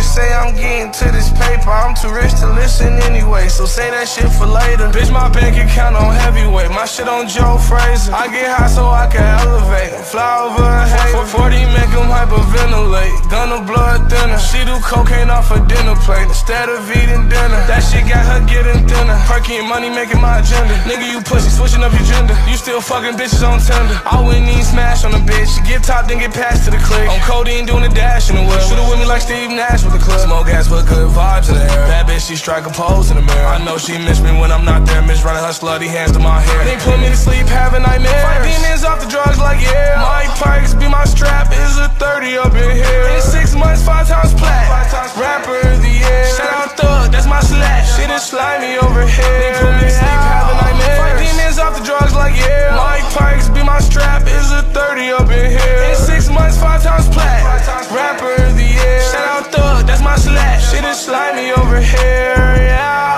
niggas say I'm getting to this paper, I'm too rich to listen anyway, so say that shit for later. Bitch, my bank account on heavyweight, my shit on Joe Frazier. I get high so I can elevate, fly over a hater. 40 make them hyperventilate, gonna blow it thinner. She do cocaine off a dinner plate instead of eating dinner. That shit got her getting thinner, perky and money making my agenda. Nigga, you pussy, switching up your gender. You still fucking bitches on Tinder. I wouldn't even smash on a bitch, get top then get passed to the click. On codeine doing a dash in the whip, shoulda with me like Steve Nash with the clip. Smoke gas with good vibes in the air. Bad bitch, she strike a pose in the mirror. I know she miss me when I'm not there. Miss running her slutty hands to my hair. They put me to sleep having nightmares. Fight demons off the drugs like yeah. My Pikes be my strap, is a 30 up in here. In 6 months, 5 times plat. Rapper of the year. Shout out Thug, that's my slash. Shit is slimy over here. They put me to sleep having nightmares. Fight demons off the drugs like yeah. My Pikes be my strap, is a 30 up in here. In 6 months, 5 times plat. Rapper of the year. Shout out Thug, that's my slash. Shit is slimy over here, yeah.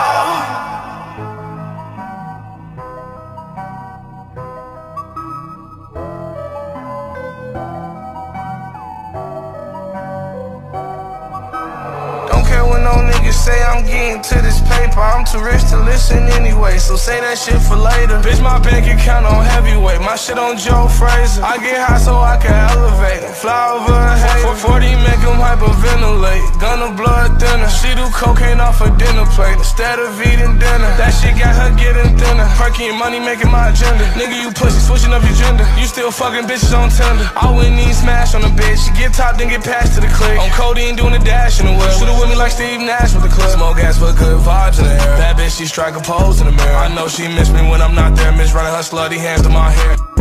When no niggas say I'm getting to this paper, I'm too rich to listen anyway, so say that shit for later. Bitch, my bank account on heavyweight, my shit on Joe Frazier. I get high so I can elevate, fly over a hater. 40 make them hyperventilate, gonna blow it thinner. She do cocaine off a dinner plate instead of eating dinner. That shit got her getting thinner, perky and money making my agenda. Nigga, you pussy, switching up your gender. You still fucking bitches on Tinder. I wouldn't even smash on a bitch, get top then get passed to the click. On codeine doing a dash in the whip, shoulda with me like Steve Nash with the clip. Smoke gas with good vibes in the air. Bad bitch, she strike a pose in the mirror. I know she miss me when I'm not there. Miss running her slutty hands to my hair.